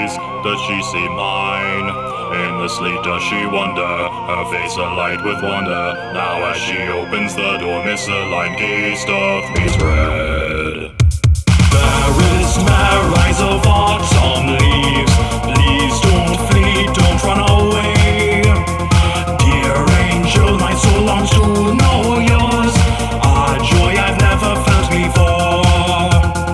eyes, does she see mine? In the sleep does she wonder, her face alight with wonder. Now as she opens the door, misaligned gaze doth me spread. Fairest mare, rise of autumn leaves, please don't flee, don't run away. Dear angel, my soul longs to know yours, a joy I've never felt before.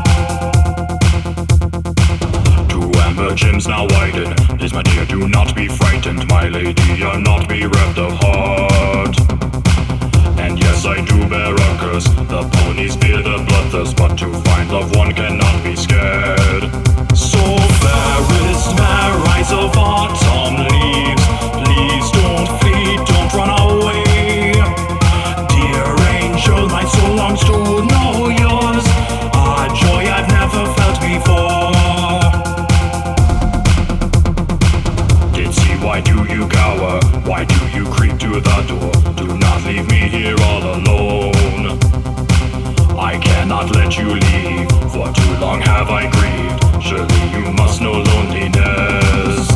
To amber gyms now widen, please my dear do not be frightened, my lady, you're not bereft of heart. And yes, I do bear a curse, the ponies fear the bloodthirst, but to find love one cannot be scared. So fairest mare, rise of autumn leaves, please don't flee, don't run away. Dear angel, my soul longs to know yours, a joy I've never felt before. Did see, why do you cower? Why do you creep to the door? Do not leave me here all alone. I cannot let you leave, for too long have I grieved. Surely you must know loneliness.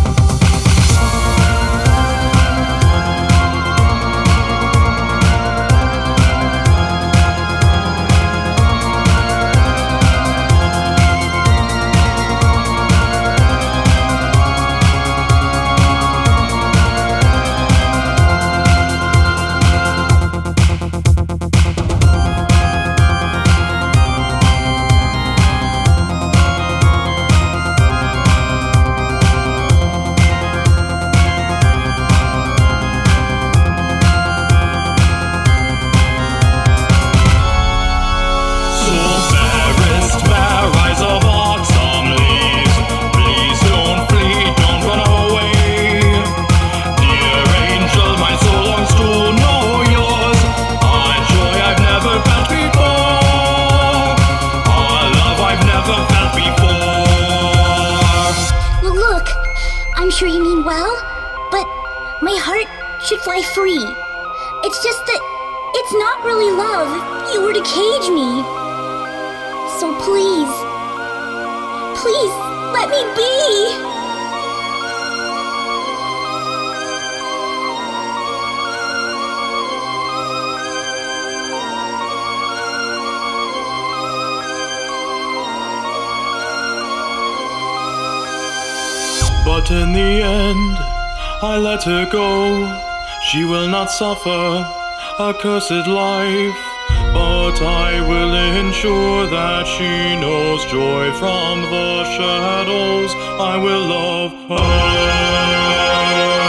I'm sure you mean well, but my heart should fly free. It's just that it's not really love if you were to cage me. So please, please let me be. But in the end, I let her go. She will not suffer a cursed life, but I will ensure that she knows joy from the shadows. I will love her.